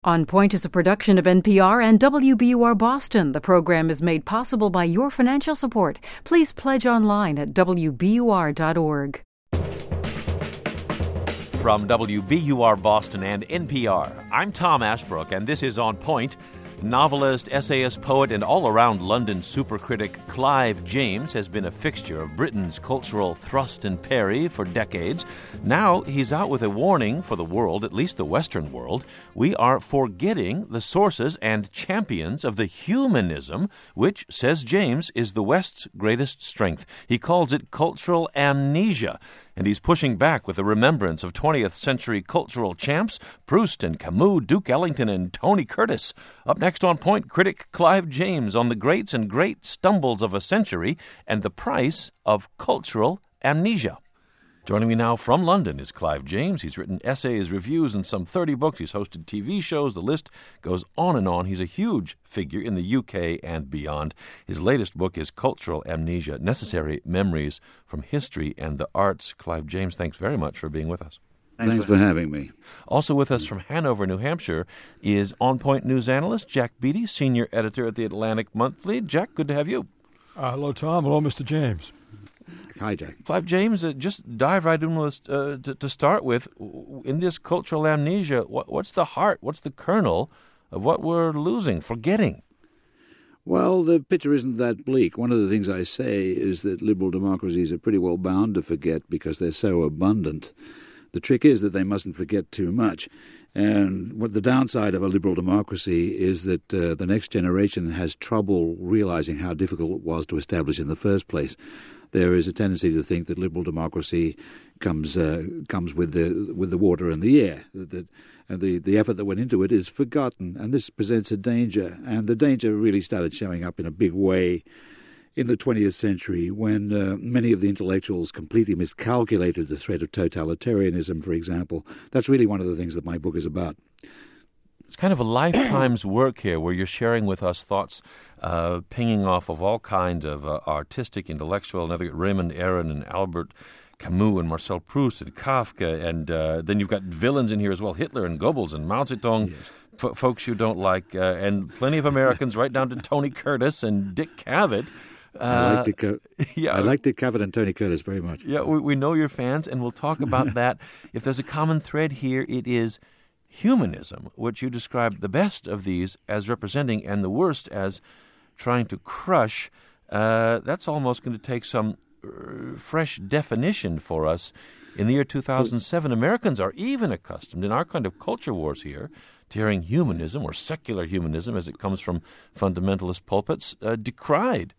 On Point is a production of NPR and WBUR Boston. The program is made possible by your financial support. Please pledge online at WBUR.org. From WBUR Boston and NPR, I'm Tom Ashbrook, and this is On Point. Novelist, essayist, poet, and all-around London supercritic Clive James has been a fixture of Britain's cultural thrust and parry for decades. Now he's out with a warning for the world, at least the Western world. We are forgetting the sources and champions of the humanism, which, says James, is the West's greatest strength. He calls it cultural amnesia. And he's pushing back with a remembrance of 20th century cultural champs, Proust and Camus, Duke Ellington and Tony Curtis. Up next on Point, critic Clive James on the greats and great stumbles of a century and the price of cultural amnesia. Joining me now from London is Clive James. He's written essays, reviews, and some 30 books. He's hosted TV shows. The list goes on and on. He's a huge figure in the UK and beyond. His latest book is Cultural Amnesia, Necessary Memories from History and the Arts. Clive James, thanks very much for being with us. Thanks for having me. Also with us from Hanover, New Hampshire, is On Point news analyst Jack Beatty, senior editor at the Atlantic Monthly. Jack, good to have you. Hello, Tom. Hello, Mr. James. Hi, Jack. Clive James, just dive right in with us to start with. In this cultural amnesia, what's the heart, what's the kernel of what we're losing, forgetting? Well, the picture isn't that bleak. One of the things I say is that liberal democracies are pretty well bound to forget because they're so abundant. The trick is that they mustn't forget too much. And what the downside of a liberal democracy is that the next generation has trouble realizing how difficult it was to establish in the first place. There is a tendency to think that liberal democracy comes with the water and the air, and the effort that went into it is forgotten, and this presents a danger. And the danger really started showing up in a big way in the 20th century when many of the intellectuals completely miscalculated the threat of totalitarianism, for example. That's really one of the things that my book is about. It's kind of a lifetime's work here where you're sharing with us thoughts pinging off of all kinds of artistic, intellectual, and other Raymond Aron and Albert Camus and Marcel Proust and Kafka, and then you've got villains in here as well, Hitler and Goebbels and Mao Zedong, yes. Folks you don't like, and plenty of Americans right down to Tony Curtis and Dick Cavett. I like Dick Cavett and Tony Curtis very much. Yeah, we know you're fans, and we'll talk about that. If there's a common thread here, it is humanism, which you describe the best of these as representing and the worst as trying to crush. That's almost going to take some fresh definition for us. In the year 2007, Americans are even accustomed in our kind of culture wars here to hearing humanism or secular humanism as it comes from fundamentalist pulpits decried.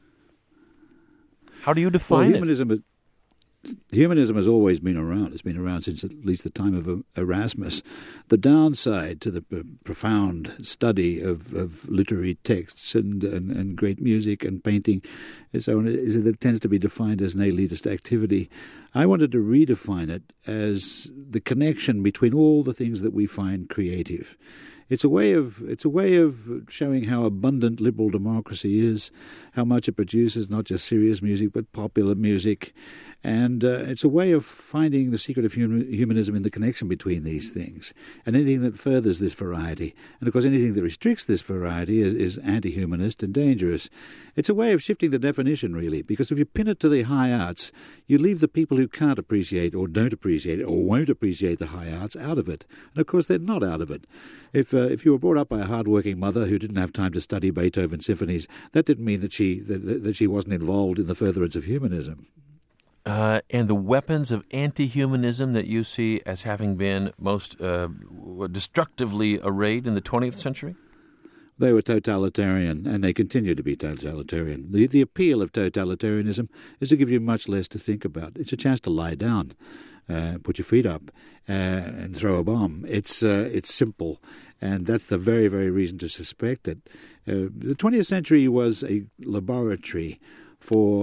How do you define it? Humanism has always been around. It's been around since at least the time of Erasmus. The downside to the profound study of literary texts and great music and painting is that it tends to be defined as an elitist activity. I wanted to redefine it as the connection between all the things that we find creative. It's a way of showing how abundant liberal democracy is, how much it produces not just serious music but popular music, and it's a way of finding the secret of humanism in the connection between these things, and anything that furthers this variety. And of course, anything that restricts this variety is anti-humanist and dangerous. It's a way of shifting the definition, really, because if you pin it to the high arts, you leave the people who can't appreciate or don't appreciate or won't appreciate the high arts out of it. And of course, they're not out of it. If you were brought up by a hard-working mother who didn't have time to study Beethoven symphonies, that didn't mean that she wasn't involved in the furtherance of humanism. And the weapons of anti-humanism that you see as having been most destructively arrayed in the 20th century? They were totalitarian, and they continue to be totalitarian. The appeal of totalitarianism is to give you much less to think about. It's a chance to lie down, put your feet up, and throw a bomb. It's simple, and that's the very, very reason to suspect it. The 20th century was a laboratory for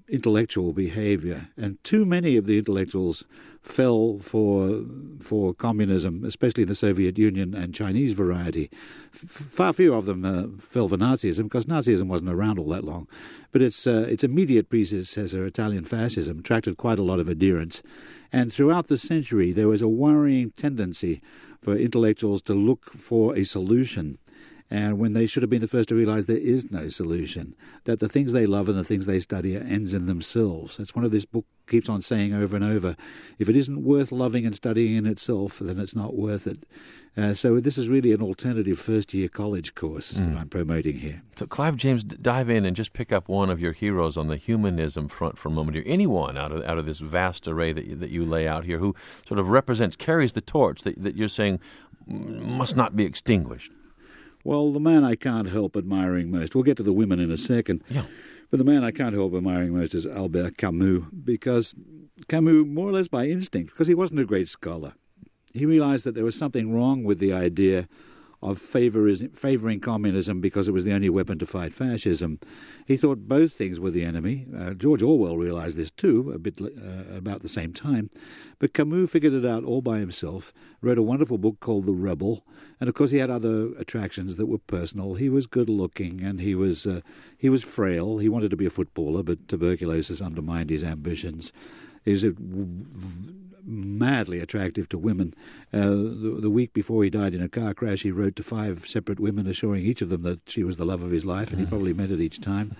intellectual behavior, and too many of the intellectuals fell for communism, especially the Soviet Union and Chinese variety. Far fewer of them fell for Nazism, because Nazism wasn't around all that long. But its immediate predecessor, Italian fascism, attracted quite a lot of adherents. And throughout the century, there was a worrying tendency for intellectuals to look for a solution, and when they should have been the first to realize there is no solution, that the things they love and the things they study are ends in themselves. That's what this book keeps on saying over and over. If it isn't worth loving and studying in itself, then it's not worth it. So this is really an alternative first-year college course that I'm promoting here. So, Clive James, dive in and just pick up one of your heroes on the humanism front for a moment here. Anyone out of this vast array that you lay out here who sort of carries the torch that you're saying must not be extinguished. Well, the man I can't help admiring most, we'll get to the women in a second, but the man I can't help admiring most is Albert Camus, because Camus, more or less by instinct, because he wasn't a great scholar, he realized that there was something wrong with the idea of favoring communism because it was the only weapon to fight fascism. He thought both things were the enemy. George Orwell realized this too, a bit about the same time. But Camus figured it out all by himself, wrote a wonderful book called The Rebel, and of course he had other attractions that were personal. He was good-looking, and he was frail. He wanted to be a footballer, but tuberculosis undermined his ambitions. He was madly attractive to women. The week before he died in a car crash, he wrote to 5 separate women, assuring each of them that she was the love of his life, and he probably meant it each time.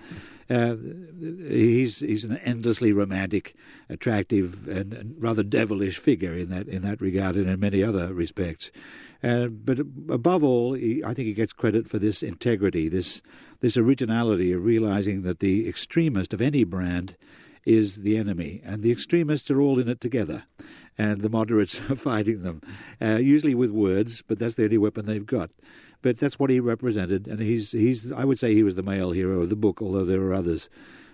He's an endlessly romantic, attractive, and rather devilish figure in that regard, and in many other respects. But above all, I think he gets credit for this integrity, this originality of realizing that the extremist of any brand is the enemy, and the extremists are all in it together, and the moderates are fighting them, usually with words, but that's the only weapon they've got. But that's what he represented, and he's I would say he was the male hero of the book, although there are others.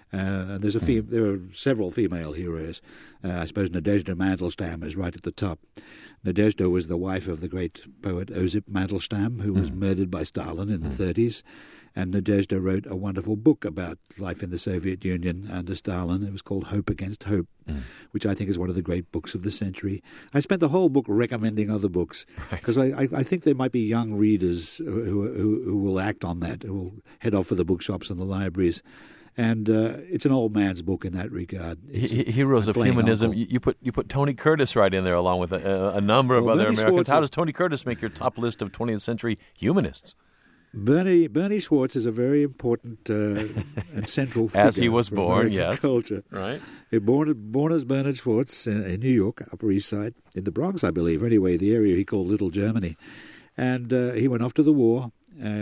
There are several female heroes. I suppose Nadezhda Mandelstam is right at the top. Nadezhda was the wife of the great poet Osip Mandelstam, who was murdered by Stalin in the 30s. And Nadezhda wrote a wonderful book about life in the Soviet Union under Stalin. It was called Hope Against Hope, which I think is one of the great books of the century. I spent the whole book recommending other books, because I think there might be young readers who will act on that, who will head off for the bookshops and the libraries. And it's an old man's book in that regard. Heroes of Humanism. You put Tony Curtis right in there, along with a number of other Americans. How does Tony Curtis make your top list of 20th century humanists? Bernie Schwartz is a very important and central figure. As he was born, American yes. Culture. Right. Born as Bernard Schwartz in New York, Upper East Side, in the Bronx, I believe. Anyway, the area he called Little Germany. And he went off to the war.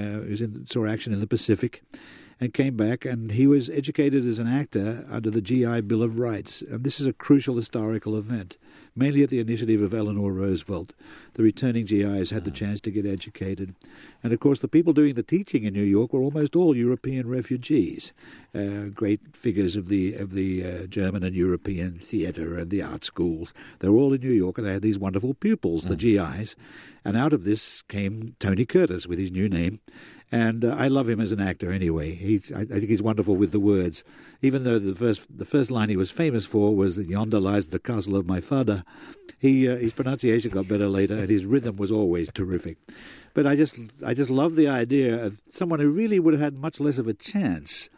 Saw action in the Pacific, and came back, and he was educated as an actor under the GI Bill of Rights. And this is a crucial historical event, mainly at the initiative of Eleanor Roosevelt. The returning GIs had the chance to get educated. And, of course, the people doing the teaching in New York were almost all European refugees, great figures of the German and European theater and the art schools. They were all in New York, and they had these wonderful pupils, the GIs. And out of this came Tony Curtis with his new name. And I love him as an actor anyway. I think he's wonderful with the words. Even though the first line he was famous for was that "Yonder lies the castle of my father," his pronunciation got better later, and his rhythm was always terrific. But I just love the idea of someone who really would have had much less of a chance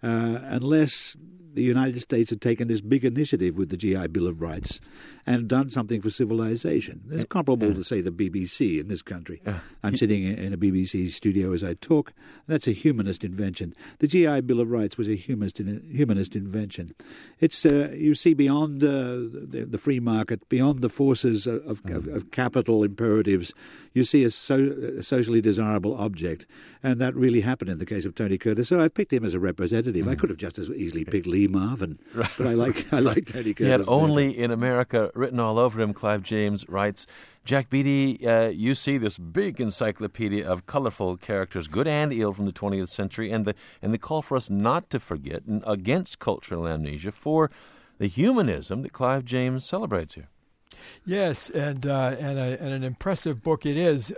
unless the United States had taken this big initiative with the GI Bill of Rights and done something for civilization. It's comparable to, say, the BBC in this country. I'm sitting in a BBC studio as I talk. That's a humanist invention. The GI Bill of Rights was a humanist invention. It's you see beyond the free market, beyond the forces of capital imperatives, you see a socially desirable object. And that really happened in the case of Tony Curtis. So I picked him as a representative. I could have just as easily picked Lee Marvin, but I like Tony Curtis. He had "Only in America" written all over him, Clive James writes. Jack Beatty, you see this big encyclopedia of colorful characters, good and ill, from the 20th century, and the call for us not to forget and against cultural amnesia for the humanism that Clive James celebrates here. Yes, and an impressive book it is.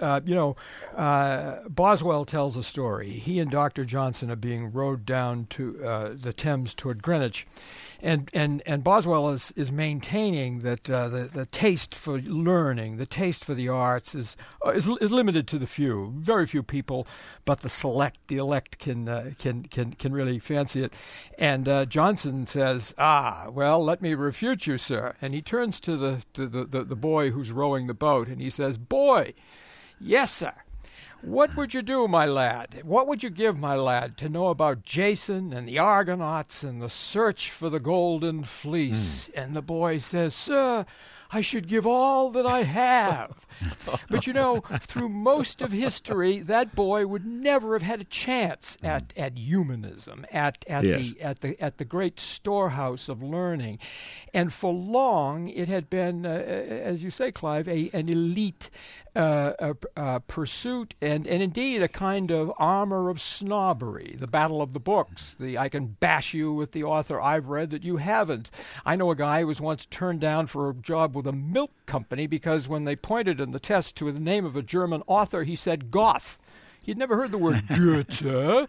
Boswell tells a story. He and Dr. Johnson are being rowed down to the Thames toward Greenwich, and Boswell is maintaining that the taste for learning, the taste for the arts is limited to the few, very few people, but the elect can really fancy it. And Johnson says, well, let me refute you, sir. And he turns to the boy who's rowing the boat, and he says, "Boy, yes, sir. What would you do, my lad? What would you give, my lad, to know about Jason and the Argonauts and the search for the golden fleece?" And the boy says, "Sir, I should give all that I have." But through most of history, that boy would never have had a chance at humanism, at the great storehouse of learning. And for long, it had been, as you say, Clive, an elite pursuit and indeed a kind of armor of snobbery. The battle of the books. I can bash you with the author I've read that you haven't. I know a guy who was once turned down for a job with a milk company because when they pointed in the test to the name of a German author, he said Goth. He'd never heard the word Goethe.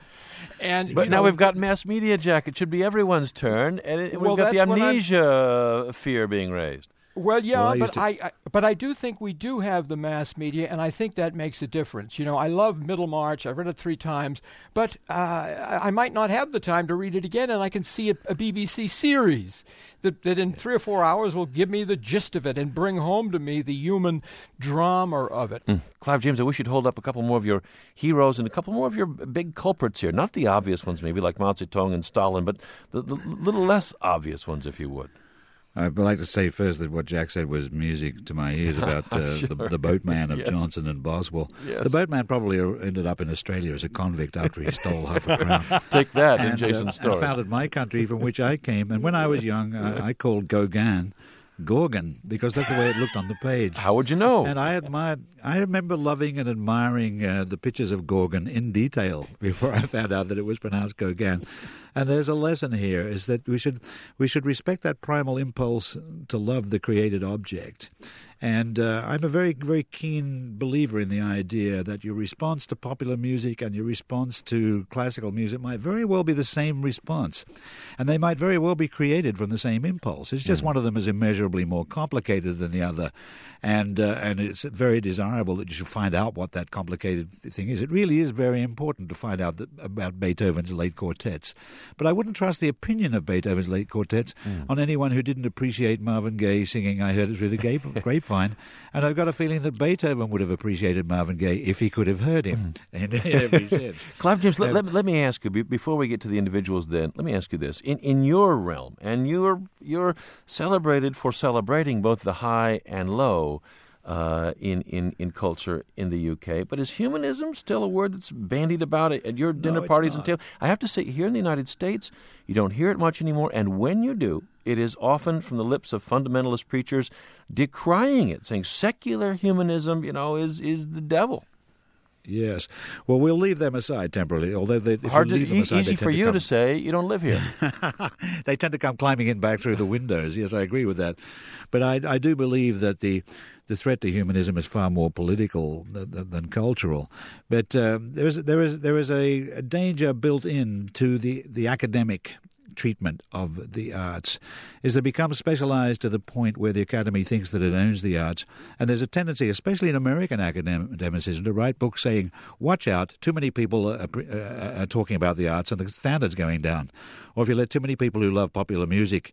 But now we've got mass media, Jack. It should be everyone's turn, and we've got the amnesia fear being raised. Well, yeah, but I do think we do have the mass media, and I think that makes a difference. I love Middlemarch. I've read it 3 times, but I might not have the time to read it again, and I can see a BBC series that in 3 or 4 hours will give me the gist of it and bring home to me the human drama of it. Clive James, I wish you'd hold up a couple more of your heroes and a couple more of your big culprits here. Not the obvious ones, maybe, like Mao Zedong and Stalin, but the little less obvious ones, if you would. I'd like to say first that what Jack said was music to my ears about the boatman of Johnson and Boswell. Yes. The boatman probably ended up in Australia as a convict after he stole half a crown. Take that in Jason's story. And founded my country from which I came. And when I was young, I called Gauguin Gorgon, because that's the way it looked on the page. How would you know? And I remember loving and admiring the pictures of Gorgon in detail before I found out that it was pronounced Gauguin. And there's a lesson here, is that we should respect that primal impulse to love the created object. And I'm a very, very keen believer in the idea that your response to popular music and your response to classical music might very well be the same response. And they might very well be created from the same impulse. It's just one of them is immeasurably more complicated than the other. And it's very desirable that you should find out what that complicated thing is. It really is very important to find out about Beethoven's late quartets. But I wouldn't trust the opinion of Beethoven's late quartets on anyone who didn't appreciate Marvin Gaye singing "I Heard It Through the Grapevine." And I've got a feeling that Beethoven would have appreciated Marvin Gaye if he could have heard him in every sense. Clive James, let me ask you, before we get to the individuals then, let me ask you this. In your realm, and you're celebrated for celebrating both the high and low in culture in the UK, but is humanism still a word that's bandied about at your dinner parties and tables? I have to say, here in the United States, you don't hear it much anymore, and when you do, it is often from the lips of fundamentalist preachers decrying it, saying secular humanism, is the devil. Yes. Well, we'll leave them aside temporarily, although easy for you to say. You don't live here. They tend to come climbing in back through the windows. Yes, I agree with that. But I do believe that the threat to humanism is far more political than cultural. But there is a danger built in to the academic treatment of the arts, is to become specialized to the point where the Academy thinks that it owns the arts. And there's a tendency, especially in American academicism, to write books saying, watch out, too many people are talking about the arts and the standard's going down. Or if you let too many people who love popular music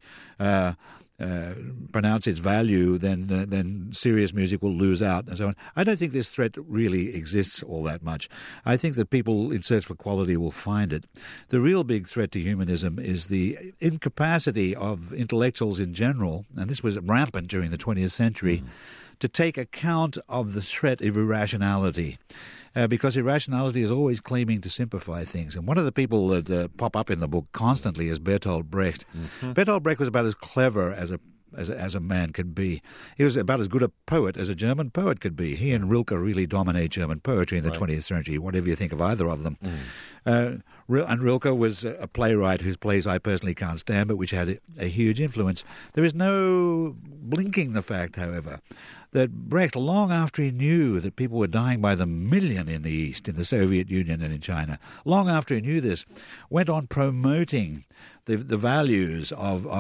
pronounce its value, then serious music will lose out and so on. I don't think this threat really exists all that much. I think that people in search for quality will find it. The real big threat to humanism is the incapacity of intellectuals in general, and this was rampant during the 20th century, to take account of the threat of irrationality. Because irrationality is always claiming to simplify things. And one of the people that pop up in the book constantly is Bertolt Brecht. Bertolt Brecht was about as clever as as a man could be. He was about as good a poet as a German poet could be. He and Rilke really dominate German poetry in the 20th century, whatever you think of either of them. And Rilke was a playwright whose plays I personally can't stand, but which had a huge influence. There is no blinking the fact, however, that Brecht, long after he knew that people were dying by the million in the East, in the Soviet Union and in China, long after he knew this, went on promoting the values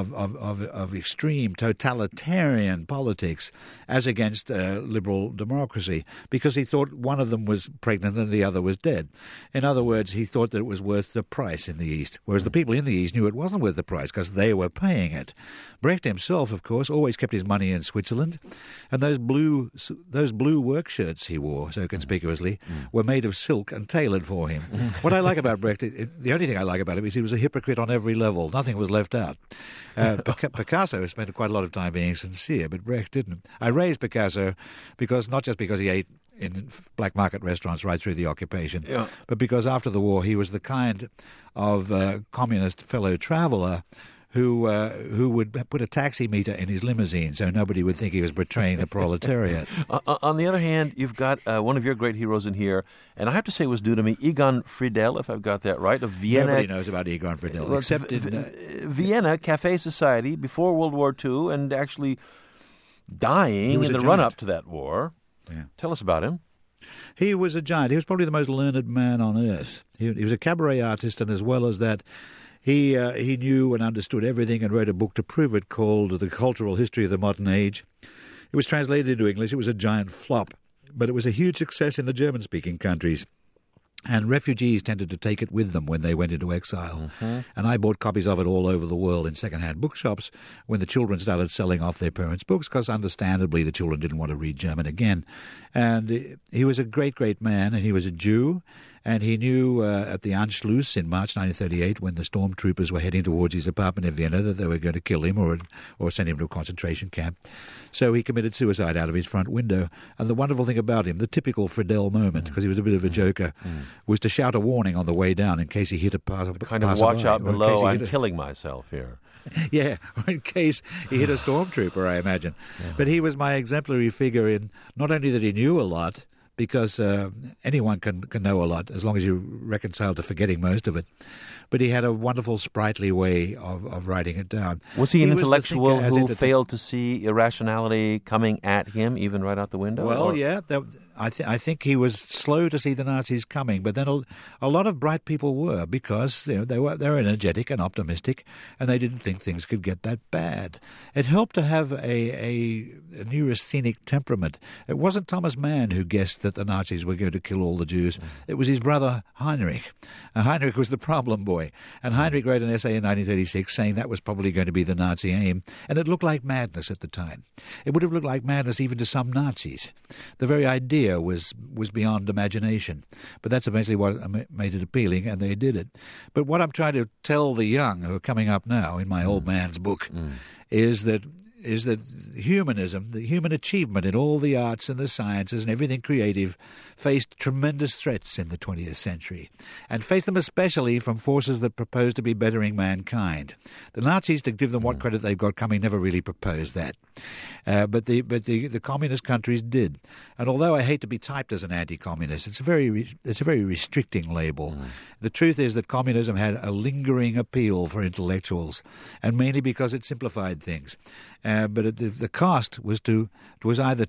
of extreme totalitarian politics as against liberal democracy, because he thought one of them was pregnant and the other was dead. In other words, he thought that it was worth the price in the East, whereas the people in the East knew it wasn't worth the price because they were paying it. Brecht himself, of course, always kept his money in Switzerland, and those blue work shirts he wore so conspicuously were made of silk and tailored for him. What I like about Brecht, the only thing I like about him is he was a hypocrite on every level. Nothing was left out. Picasso spent quite a lot of time being sincere, but Brecht didn't. I raised Picasso not just because he ate in black market restaurants right through the occupation, but because after the war he was the kind of communist fellow traveller who would put a taxi meter in his limousine so nobody would think he was betraying the proletariat. On the other hand, you've got one of your great heroes in here, and I have to say it was due to me, Egon Friedel, if I've got that right, of Vienna. Nobody knows about Egon Friedel, except in Vienna Cafe Society before World War II, and actually dying in the run-up to that war. Yeah. Tell us about him. He was a giant. He was probably the most learned man on earth. He was a cabaret artist, and as well as that, he knew and understood everything and wrote a book to prove it called The Cultural History of the Modern Age. It was translated into English. It was a giant flop, but it was a huge success in the German-speaking countries. And refugees tended to take it with them when they went into exile. And I bought copies of it all over the world in second-hand bookshops when the children started selling off their parents' books, because understandably the children didn't want to read German again. And he was a great, great man, and he was a Jew. And he knew at the Anschluss in March 1938, when the stormtroopers were heading towards his apartment in Vienna, that they were going to kill him or send him to a concentration camp. So he committed suicide out of his front window. And the wonderful thing about him, the typical Friedel moment, because he was a bit of a joker, was to shout a warning on the way down in case he hit a passerby. Kind of watch out below, I'm killing myself here. Yeah, in case he hit a stormtrooper, I imagine. Yeah. But he was my exemplary figure in not only that he knew a lot, because anyone can know a lot as long as you reconcile to forgetting most of it. But he had a wonderful, sprightly way of writing it down. Was he an intellectual who failed to see irrationality coming at him, even right out the window? Well, yeah. I think he was slow to see the Nazis coming, but then a lot of bright people were, because they were energetic and optimistic, and they didn't think things could get that bad. It helped to have a neurasthenic temperament. It wasn't Thomas Mann who guessed that the Nazis were going to kill all the Jews. It was his brother Heinrich. Heinrich was the problem boy, and Heinrich wrote an essay in 1936 saying that was probably going to be the Nazi aim, and it looked like madness at the time. It would have looked like madness even to some Nazis. The very idea was beyond imagination, but that's eventually what made it appealing, and they did it. But what I'm trying to tell the young who are coming up now in my old man's book is that humanism, the human achievement in all the arts and the sciences and everything creative, faced tremendous threats in the 20th century, and faced them especially from forces that proposed to be bettering mankind. The Nazis, to give them what credit they've got coming, never really proposed that. But the communist countries did. And although I hate to be typed as an anti-communist, it's a very restricting label. The truth is that communism had a lingering appeal for intellectuals, and mainly because it simplified things. But the cost was either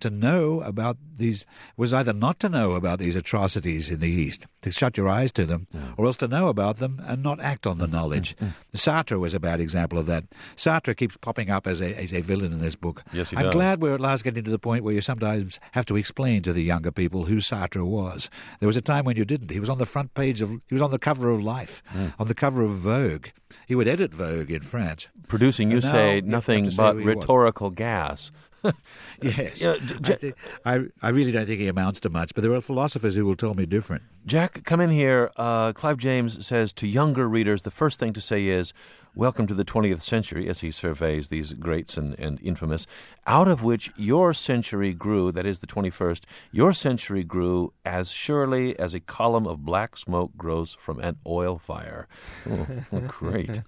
not to know about these atrocities in the East, to shut your eyes to them, or else to know about them and not act on the knowledge. Sartre was a bad example of that. Sartre keeps popping up as a villain in this book. Yes, I'm glad we're at last getting to the point where you sometimes have to explain to the younger people who Sartre was. There was a time when you didn't. He was on the front page he was on the cover of Life, on the cover of Vogue. He would edit Vogue in France. Producing, you say, nothing but rhetorical gas. Yes. I really don't think he amounts to much, but there are philosophers who will tell me different. Jack, come in here. Clive James says to younger readers, the first thing to say is, Welcome to the 20th century, as he surveys these greats and infamous, out of which your century grew, that is the 21st, your century grew as surely as a column of black smoke grows from an oil fire. Oh, great.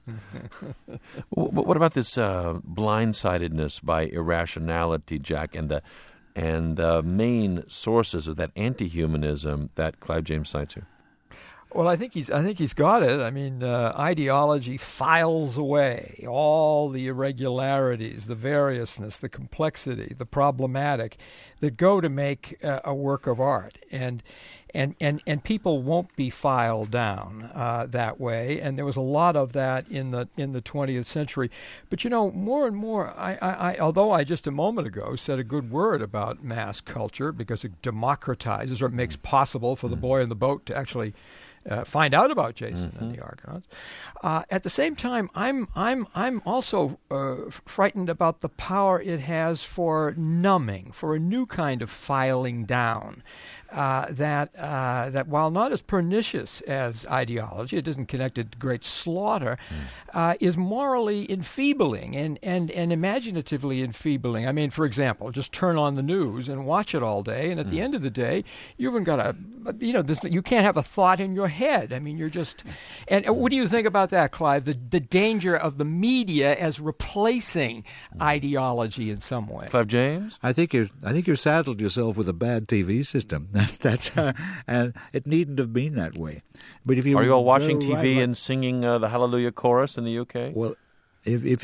What about this blindsidedness by irrationality, Jack, and the main sources of that anti-humanism that Clive James cites here? Well, I think he's got it. I mean, ideology files away all the irregularities, the variousness, the complexity, the problematic that go to make a work of art, and people won't be filed down that way. And there was a lot of that in the 20th century. But more and more, I although I just a moment ago said a good word about mass culture because it democratizes or it makes possible for the boy in the boat to actually find out about Jason and the Argonauts. At the same time, I'm also frightened about the power it has for numbing, for a new kind of filing down. That while not as pernicious as ideology, it isn't connected to great slaughter, is morally enfeebling and imaginatively enfeebling. I mean, for example, just turn on the news and watch it all day, and at the end of the day, you haven't got you can't have a thought in your head. I mean, you're just. And what do you think about that, Clive? The danger of the media as replacing ideology in some way. Clive James? I think you've saddled yourself with a bad TV system. That's and it needn't have been that way. But if you are you all watching TV and singing the Hallelujah chorus in the UK? Well, if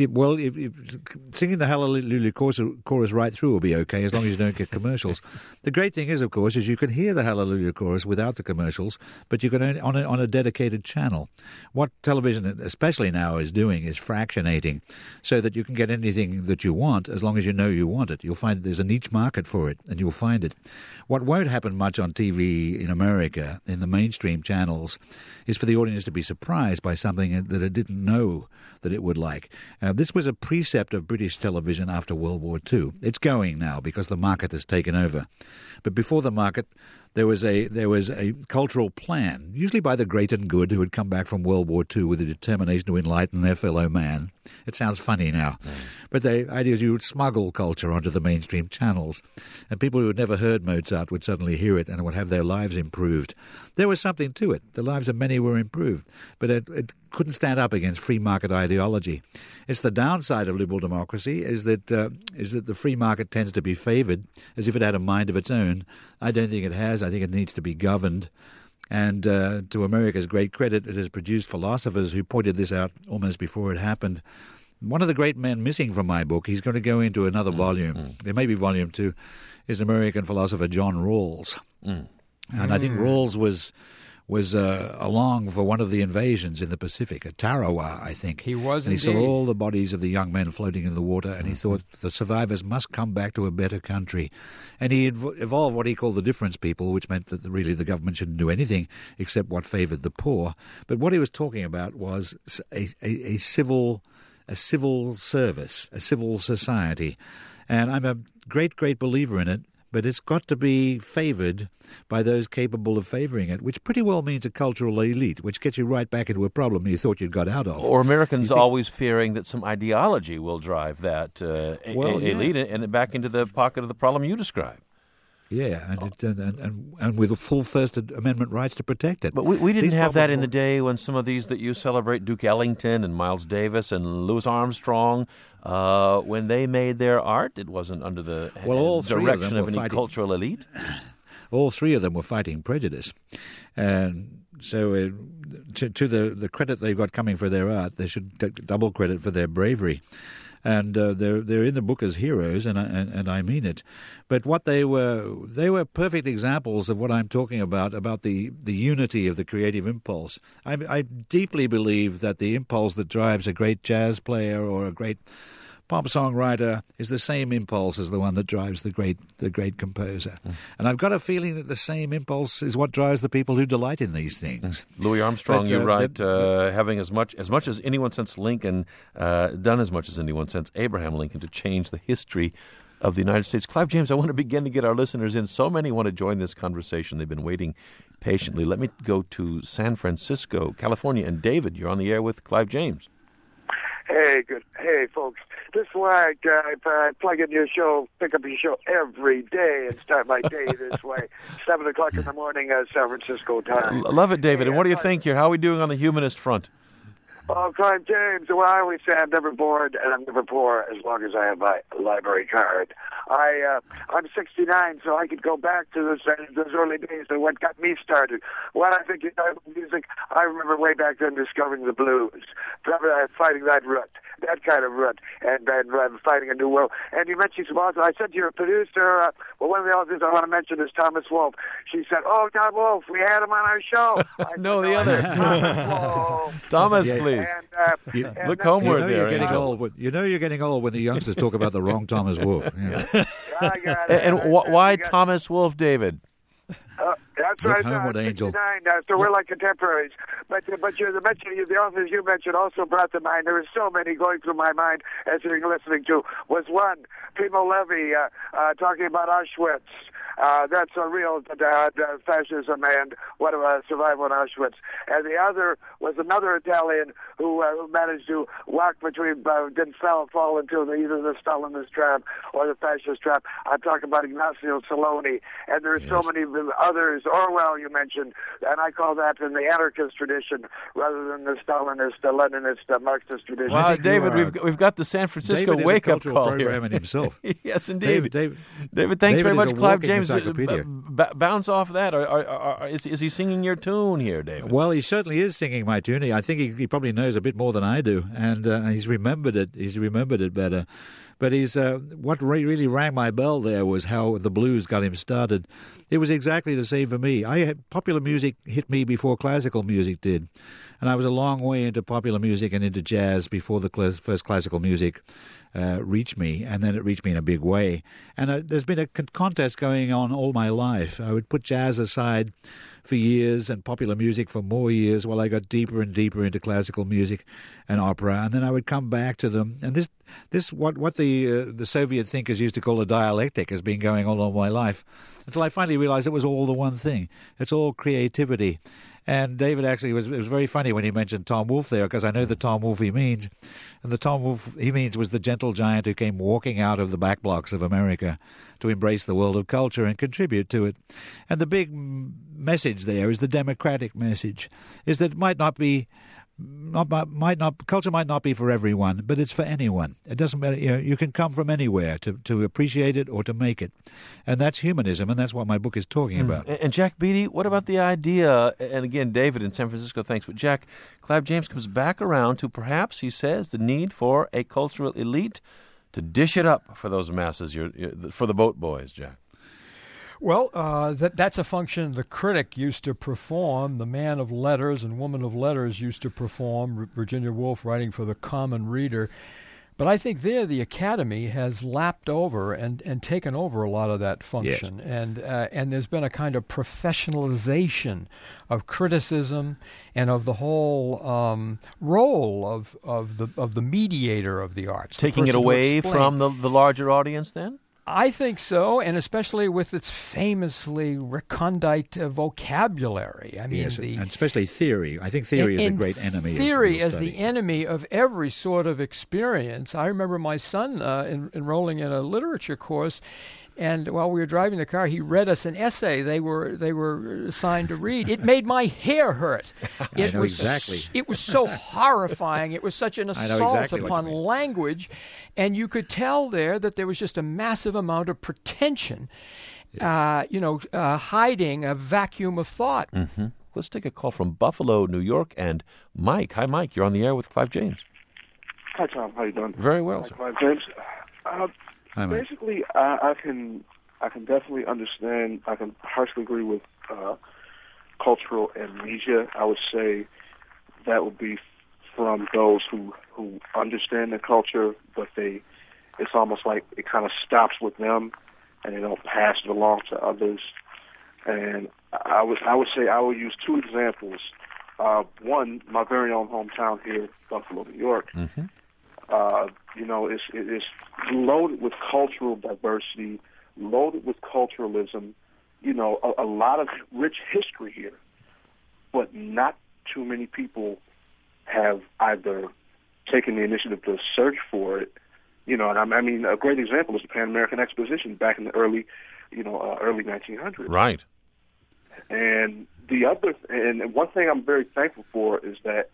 singing the Hallelujah chorus right through will be okay as long as you don't get commercials. The great thing is, of course, is you can hear the Hallelujah chorus without the commercials, but you can on a dedicated channel. What television, especially now, is doing is fractionating, so that you can get anything that you want as long as you know you want it. You'll find there's a niche market for it, and you'll find it. What won't happen much on TV in America, in the mainstream channels, is for the audience to be surprised by something that it didn't know that it would like. This was a precept of British television after World War II. It's going now because the market has taken over. But before the market, there was a cultural plan, usually by the great and good who had come back from World War II with a determination to enlighten their fellow man. It sounds funny now. But the idea is you would smuggle culture onto the mainstream channels, and people who had never heard Mozart would suddenly hear it and would have their lives improved. There was something to it. The lives of many were improved, but it couldn't stand up against free market ideology. It's the downside of liberal democracy is that the free market tends to be favored as if it had a mind of its own. I don't think it has. I think it needs to be governed. And to America's great credit, it has produced philosophers who pointed this out almost before it happened. One of the great men missing from my book, he's going to go into another volume, there may be volume 2, is American philosopher John Rawls. And I think Rawls was along for one of the invasions in the Pacific, at Tarawa, I think. He was, and indeed. He saw all the bodies of the young men floating in the water, and he thought the survivors must come back to a better country. And he evolved what he called the difference people, which meant that really the government shouldn't do anything except what favored the poor. But what he was talking about was a civil service, a civil society. And I'm a great, great believer in it. But it's got to be favored by those capable of favoring it, which pretty well means a cultural elite, which gets you right back into a problem you thought you'd got out of. Or Americans always fearing that some ideology will drive that elite and back into the pocket of the problem you describe. Yeah, and with full First Amendment rights to protect it. But we didn't have that in the day when some of these that you celebrate, Duke Ellington and Miles Davis and Louis Armstrong, when they made their art, it wasn't under the direction of any cultural elite. All three of them were fighting prejudice. And so to the credit they've got coming for their art, they should take double credit for their bravery. And they're in the book as heroes, and I mean it. But what they were perfect examples of what I'm talking about the unity of the creative impulse. I deeply believe that the impulse that drives a great jazz player or a great pop songwriter is the same impulse as the one that drives the great composer. And I've got a feeling that the same impulse is what drives the people who delight in these things. Louis Armstrong, you write, having as much as anyone since Lincoln, done as much as anyone since Abraham Lincoln to change the history of the United States. Clive James, I want to begin to get our listeners in. So many want to join this conversation. They've been waiting patiently. Let me go to San Francisco, California. And David, you're on the air with Clive James. Hey, folks. This is why I plug in your show, pick up your show every day and start my day this way. 7 o'clock in the morning, San Francisco time. Love it, David. And what do you think here? How are we doing on the humanist front? Oh, Clive James. Well, I always say I'm never bored and I'm never poor as long as I have my library card. I'm 69, so I could go back to those early days of what got me started. When I think of music, I remember way back then discovering the blues, fighting that kind of rut, and fighting a new world. And you mentioned some authors. I said to your producer, one of the authors I want to mention is Thomas Wolfe. She said, "Oh, Tom Wolfe, we had him on our show." No, the other. Thomas Wolfe. Thomas, please. And look homeward you're there. getting old. You're getting old when the youngsters talk about the wrong Thomas Wolfe. Yeah. I got it. And why Thomas Wolfe, David? That's Look right. homeward, Angel. 69, so we're like contemporaries. But the authors you mentioned also brought to mind. There were so many going through my mind as you're listening to. Was one, Primo Levi talking about Auschwitz. That's a real fascism and what a survival in Auschwitz. And the other was another Italian who managed to walk between, didn't fall into either the Stalinist trap or the fascist trap. I'm talking about Ignazio Saloni. And there are so many others. Orwell, you mentioned, and I call that in the anarchist tradition rather than the Stalinist, the Leninist, the Marxist tradition. Wow, David, we've got the San Francisco wake-up call program here. in himself. Yes, indeed. David, thanks very much, is a Clive walking James. encyclopedia. Bounce off that. Is he singing your tune here, David? Well, he certainly is singing my tune. I think he probably knows a bit more than I do, and he's remembered it. He's remembered it better. But what really rang my bell there was how the blues got him started. It was exactly the same for me. Popular music hit me before classical music did. And I was a long way into popular music and into jazz before the first classical music reached me, and then it reached me in a big way. And there's been a contest going on all my life. I would put jazz aside for years and popular music for more years while I got deeper and deeper into classical music and opera, and then I would come back to them. And this what the Soviet thinkers used to call a dialectic has been going on all my life, until I finally realized it was all the one thing. It's all creativity. And David actually it was very funny when he mentioned Tom Wolfe there, because I know the Tom Wolfe he means. And the Tom Wolfe he means was the gentle giant who came walking out of the back blocks of America to embrace the world of culture and contribute to it. And the big message there is the democratic message, is that it might not be culture might not be for everyone, but it's for anyone. It doesn't matter. You can come from anywhere to appreciate it or to make it, and that's humanism, and that's what my book is talking about. And Jack Beatty, what about the idea? And again, David in San Francisco, thanks. But Jack, Clive James comes back around to perhaps, he says, the need for a cultural elite to dish it up for those masses, for the boat boys, Jack. Well, that's a function the critic used to perform, the man of letters and woman of letters used to perform, Virginia Woolf writing for the common reader. But I think there the Academy has lapped over and taken over a lot of that function. Yes. And there's been a kind of professionalization of criticism and of the whole role of the mediator of the arts. Taking it away from the larger audience then? I think so, and especially with its famously recondite vocabulary. I mean, yes, and especially theory. I think theory is a great enemy. Theory is the enemy of every sort of experience. I remember my son enrolling in a literature course, and while we were driving the car, he read us an essay they were assigned to read. It made my hair hurt. I know exactly. It was so horrifying. It was such an assault upon language, and you could tell there that there was just a massive amount of pretension, hiding a vacuum of thought. Mm-hmm. Let's take a call from Buffalo, New York, and Mike. Hi, Mike. You're on the air with Clive James. Hi, Tom. How you doing? Very well, sir. Clive James. Basically, I can definitely understand. I can partially agree with cultural amnesia. I would say that would be from those who understand the culture, but it's almost like it kind of stops with them, and they don't pass it along to others. And I would say I will use two examples. One, my very own hometown here, Buffalo, New York. Mm-hmm. It's loaded with cultural diversity, loaded with culturalism, a lot of rich history here. But not too many people have either taken the initiative to search for it. You know, and I mean, a great example is the Pan American Exposition back in the early 1900s. Right. And and one thing I'm very thankful for is that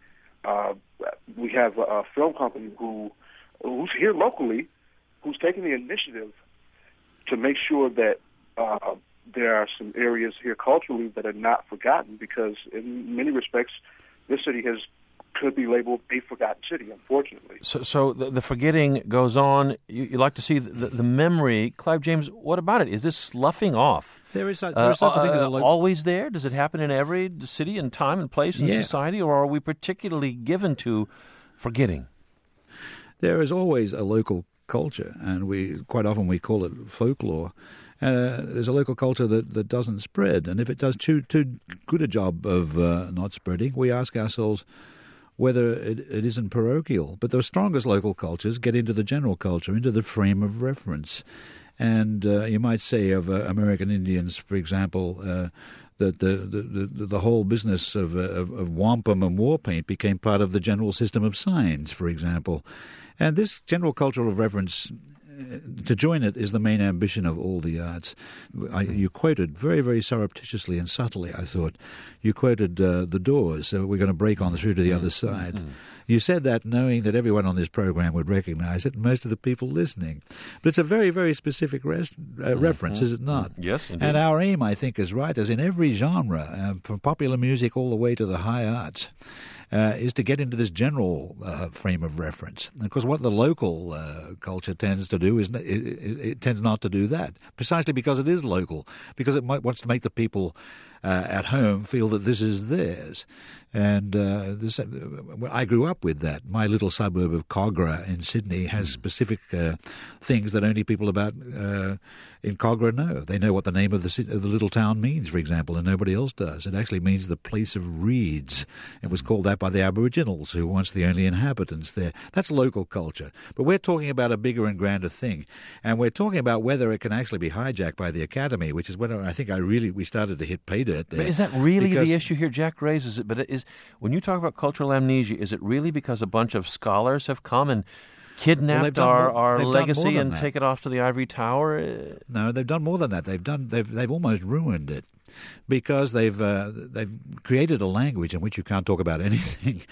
we have a film company who's here locally, who's taking the initiative to make sure that there are some areas here culturally that are not forgotten, because in many respects, this city could be labeled a forgotten city, unfortunately. So the forgetting goes on. You like to see the memory. Clive James, what about it? Is this sloughing off? There is such a thing as a always there? Does it happen in every city and time and place in society, or are we particularly given to forgetting? There is always a local culture, and quite often we call it folklore. There's a local culture that doesn't spread, and if it does too good a job of not spreading, we ask ourselves whether it isn't parochial. But the strongest local cultures get into the general culture, into the frame of reference. And you might say of American Indians, for example, that the whole business of wampum and war paint became part of the general system of signs, for example. And this general cultural reference, to join it, is the main ambition of all the arts. You quoted very, very surreptitiously and subtly, I thought. You quoted The Doors, so we're going to break on through to the other side. Mm-hmm. You said that knowing that everyone on this program would recognize it, and most of the people listening. But it's a very, very specific reference, is it not? Yes, indeed. And our aim, I think, as writers, in every genre, from popular music all the way to the high arts, is to get into this general frame of reference. And of course, what the local culture tends to do is it tends not to do that, precisely because it is local, because it wants to make the people at home feel that this is theirs. And I grew up with that. My little suburb of Kogarah in Sydney has specific things that only people in Kogarah know. They know what the name of the little town means, for example, and nobody else does. It actually means the place of reeds. It was called that by the Aboriginals, who were once the only inhabitants there. That's local culture. But we're talking about a bigger and grander thing. And we're talking about whether it can actually be hijacked by the Academy, which is when I think we started to hit pay dirt there. But is that really the issue here? Jack raises it, but when you talk about cultural amnesia, is it really because a bunch of scholars have come and kidnapped our legacy and take it off to the ivory tower? No, they've done more than that. They've almost ruined it, because they've created a language in which you can't talk about anything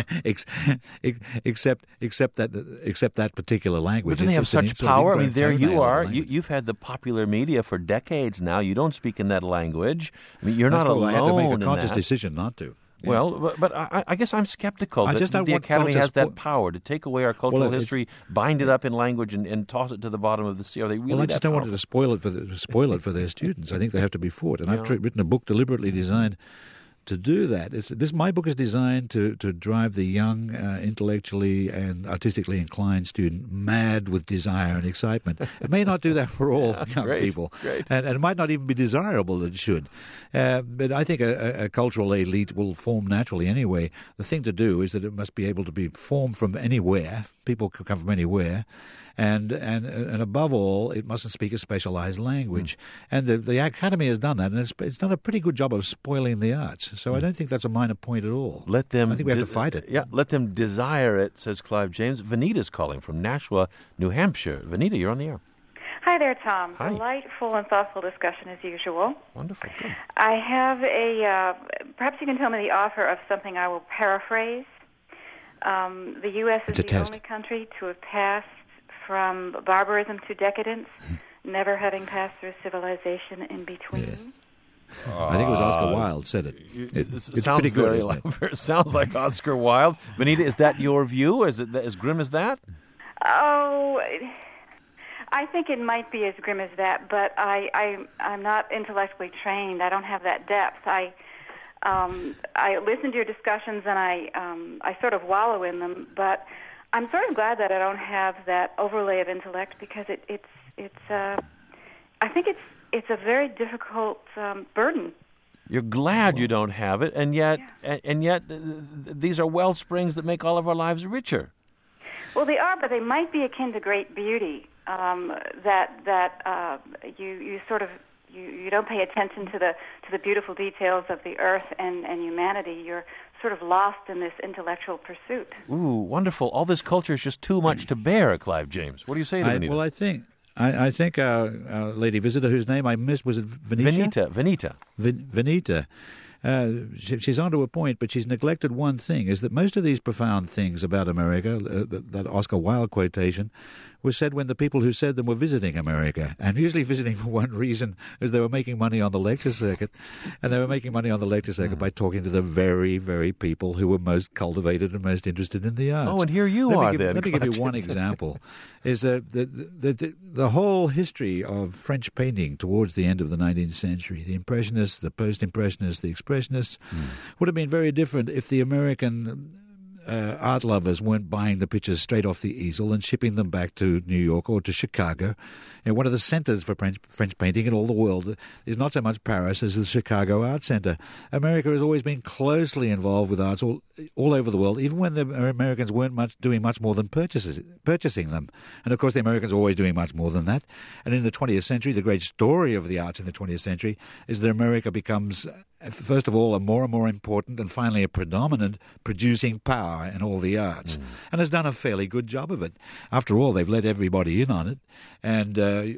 except that particular language. But do they have such power? I mean, there you are. You've had the popular media for decades now. You don't speak in that language. I mean, you're not alone. I had to make a conscious decision not to. Yeah. Well, but I guess I'm skeptical that the Academy has that power to take away our cultural history, bind it up in language, and toss it to the bottom of the sea. Are they really I just don't want to spoil it for their students. I think they have to be fought. And I've written a book deliberately designed to do that. My book is designed to drive the young, intellectually and artistically inclined student mad with desire and excitement. It may not do that for all young people, and it might not even be desirable that it should. But I think a cultural elite will form naturally anyway. The thing to do is that it must be able to be formed from anywhere. People could come from anywhere. And above all, it mustn't speak a specialized language. And the Academy has done that, and it's done a pretty good job of spoiling the arts. So I don't think that's a minor point at all. I think we have to fight it. Yeah, let them desire it, says Clive James. Vanita's calling from Nashua, New Hampshire. Vanita, you're on the air. Hi there, Tom. Hi. Delightful and thoughtful discussion as usual. Wonderful. Good. I have perhaps you can tell me the author of something I will paraphrase. The U.S. is the only country to have passed from barbarism to decadence, never having passed through civilization in between. Yeah. I think it was Oscar Wilde said it. It's pretty good, isn't it? It sounds like Oscar Wilde. Vanita, is that your view? Is it as grim as that? Oh, I think it might be as grim as that, but I'm not intellectually trained. I don't have that depth. I listen to your discussions and I sort of wallow in them, but I'm sort of glad that I don't have that overlay of intellect, because I think it's a very difficult burden. You're glad you don't have it, and yet these are well springs that make all of our lives richer. Well, they are, but they might be akin to great beauty. That you sort of you don't pay attention to the beautiful details of the earth and humanity. You're sort of lost in this intellectual pursuit. Ooh, wonderful. All this culture is just too much to bear, Clive James. What do you say to Venita? Well, I think our lady visitor, whose name I missed, was it Venetia? Venita. She's onto a point, but she's neglected one thing, is that most of these profound things about America, that Oscar Wilde quotation, was said when the people who said them were visiting America, and usually visiting for one reason, is they were making money on the lecture circuit, and they were making money on the lecture circuit by talking to the very, very people who were most cultivated and most interested in the arts. Oh, and here you are then. Let me give you one example. Is the whole history of French painting towards the end of the 19th century, the Impressionists, the Post-Impressionists, the Expressionists, would have been very different if the American art lovers weren't buying the pictures straight off the easel and shipping them back to New York or to Chicago. And one of the centers for French painting in all the world is not so much Paris as the Chicago Art Center. America has always been closely involved with arts all over the world, even when the Americans weren't doing much more than purchasing them. And of course, the Americans are always doing much more than that. And in the 20th century, the great story of the arts in the 20th century is that America becomes, first of all, a more and more important and finally a predominant producing power in all the arts, and has done a fairly good job of it. After all, they've let everybody in on it, and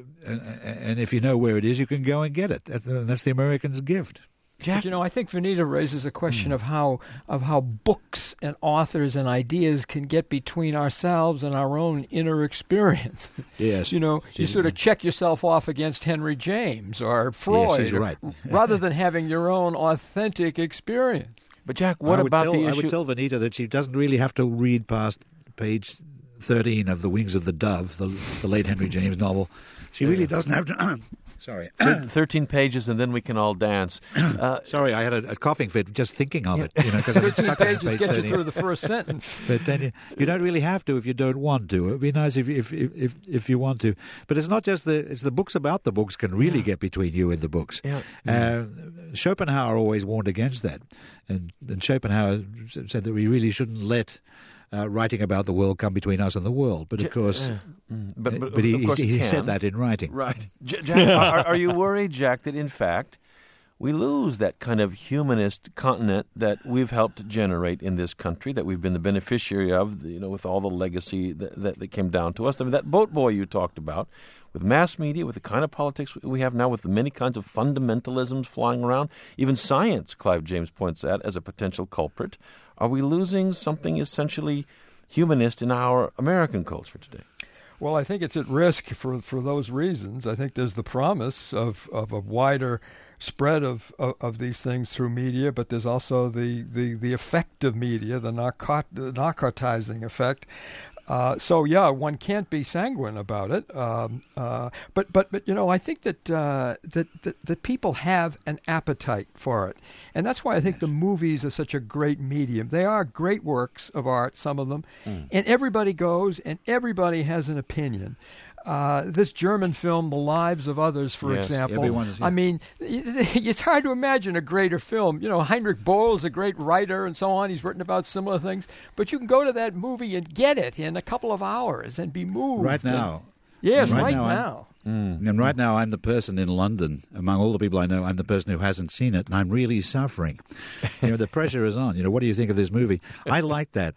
if you know where it is, you can go and get it. That's the American's gift. Jack? But, I think Venita raises a question of how books and authors and ideas can get between ourselves and our own inner experience. Yes. You sort of check yourself off against Henry James or Freud, yes, she's right. rather than having your own authentic experience. But Jack, what about the issue? I would tell Venita that she doesn't really have to read past page 13 of The Wings of the Dove, the late Henry James novel. She really doesn't have to... Sorry. 13 pages, and then we can all dance. Sorry, I had a coughing fit just thinking of it. Because 13 pages gets you through the first sentence. But then you don't really have to if you don't want to. It would be nice if you want to. But it's not just it's the books about the books can really get between you and the books. Yeah. Schopenhauer always warned against that. And Schopenhauer said that we really shouldn't let writing about the world come between us and the world. But of course, but he said that in writing. Right. Jack, are you worried, Jack, that in fact we lose that kind of humanist continent that we've helped generate in this country, that we've been the beneficiary of, with all the legacy that came down to us? I mean, that boat boy you talked about, with mass media, with the kind of politics we have now, with the many kinds of fundamentalisms flying around, even science, Clive James points at as a potential culprit. Are we losing something essentially humanist in our American culture today? Well, I think it's at risk for those reasons. I think there's the promise of a wider spread of these things through media, but there's also the effect of media, the narcotizing effect. One can't be sanguine about it. But I think that people have an appetite for it, and that's why I think the movies are such a great medium. They are great works of art, some of them, and everybody goes and everybody has an opinion. This German film, The Lives of Others, for example. I mean, it's hard to imagine a greater film. Heinrich Böll is a great writer and so on. He's written about similar things. But you can go to that movie and get it in a couple of hours and be moved. Right now. Yes, right now. And right now I'm the person in London, among all the people I know, I'm the person who hasn't seen it, and I'm really suffering. The pressure is on. What do you think of this movie? I like that.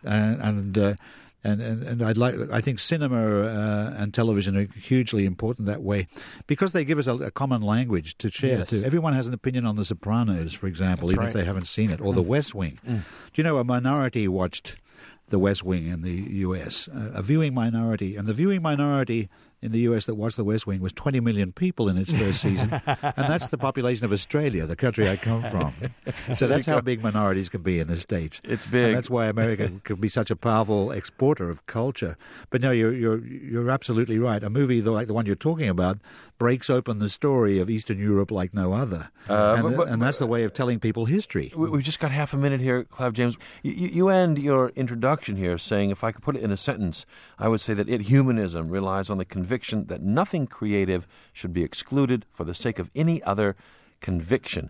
And I think cinema and television are hugely important that way, because they give us a common language to share too. Everyone has an opinion on The Sopranos, for example, even if they haven't seen it, or The West Wing. Do you know a minority watched The West Wing in the U.S., a viewing minority, and the viewing minority in the U.S. that watched The West Wing was 20 million people in its first season, and that's the population of Australia, the country I come from. So that's how big minorities can be in the States. It's big. And that's why America can be such a powerful exporter of culture. But no, you're absolutely right. A movie like the one you're talking about breaks open the story of Eastern Europe like no other, and that's the way of telling people history. We've just got half a minute here, Clive James. You end your introduction here saying, if I could put it in a sentence, I would say that humanism relies on the conviction that nothing creative should be excluded for the sake of any other conviction.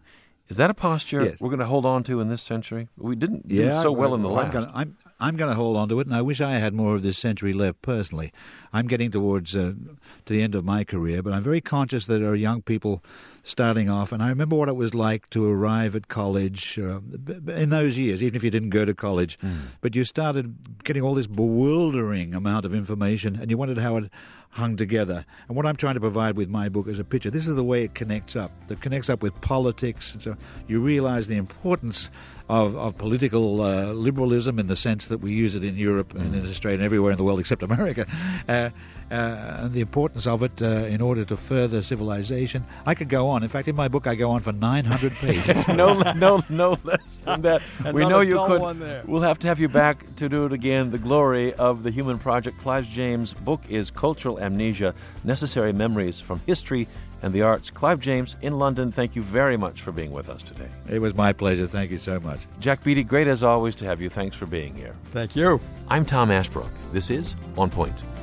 Is that a posture Yes. we're going to hold on to in this century? We didn't do so well in the last. I'm going to hold on to it, and I wish I had more of this century left personally. I'm getting towards to the end of my career, but I'm very conscious that there are young people starting off, and I remember what it was like to arrive at college in those years, even if you didn't go to college, but you started getting all this bewildering amount of information, and you wondered how it hung together. And what I'm trying to provide with my book is a picture. This is the way it connects up. It connects up with politics, and so you realize the importance of political liberalism in the sense that we use it in Europe and in Australia and everywhere in the world except America, and the importance of it in order to further civilization. I could go on. In fact, in my book, I go on for 900 pages. no less than that. We know you could. We'll have to have you back to do it again. The glory of the Human Project. Clive James' book is Cultural Amnesia, Necessary Memories from History and the Arts. Clive James in London, thank you very much for being with us today. It was my pleasure. Thank you so much. Jack Beatty, great as always to have you. Thanks for being here. Thank you. I'm Tom Ashbrook. This is On Point.